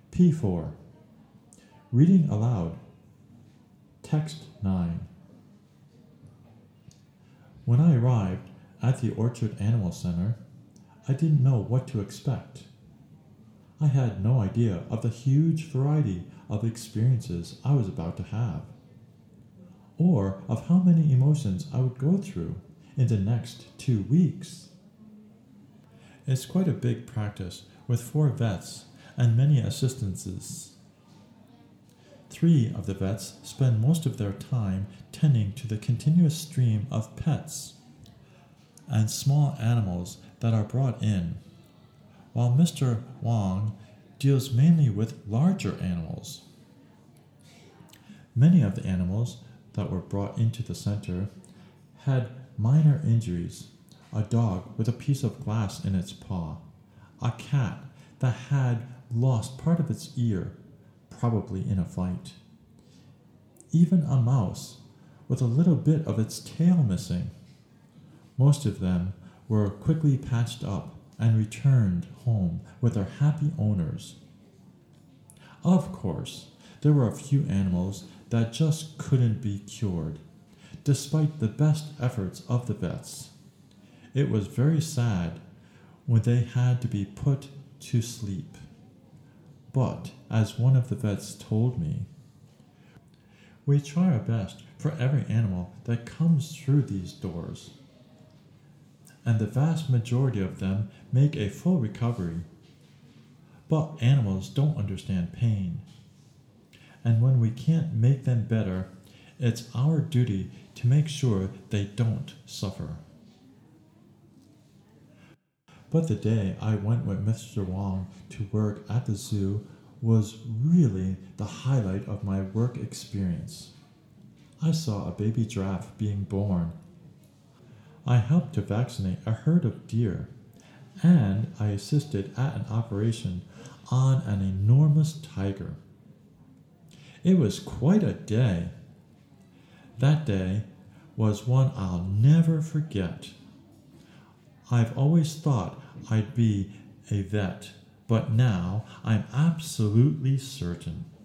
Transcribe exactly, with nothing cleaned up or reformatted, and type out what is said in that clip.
P four. Reading aloud. Text nine. When I arrived at the Orchard Animal Center, I didn't know what to expect. I had no idea of the huge variety of experiences I was about to have, or of how many emotions I would go through in the next two weeks. It's quite a big practice with four vets and many assistances. Three of the vets spend most of their time tending to the continuous stream of pets and small animals that are brought in, while Mister Wong deals mainly with larger animals. Many of the animals that were brought into the center had minor injuries: a dog with a piece of glass in its paw, a cat that had lost part of its ear, probably in a fight, even a mouse with a little bit of its tail missing. Most of them were quickly patched up and returned home with their happy owners. Of course, there were a few animals that just couldn't be cured, despite the best efforts of the vets. It was very sad when they had to be put to sleep. But, as one of the vets told me, we try our best for every animal that comes through these doors, and the vast majority of them make a full recovery. But animals don't understand pain, and when we can't make them better, it's our duty to make sure they don't suffer. But the day I went with Mister Wong to work at the zoo was really the highlight of my work experience. I saw a baby giraffe being born. I helped to vaccinate a herd of deer, and I assisted at an operation on an enormous tiger. It was quite a day. That day was one I'll never forget. I've always thought I'd be a vet, but now I'm absolutely certain.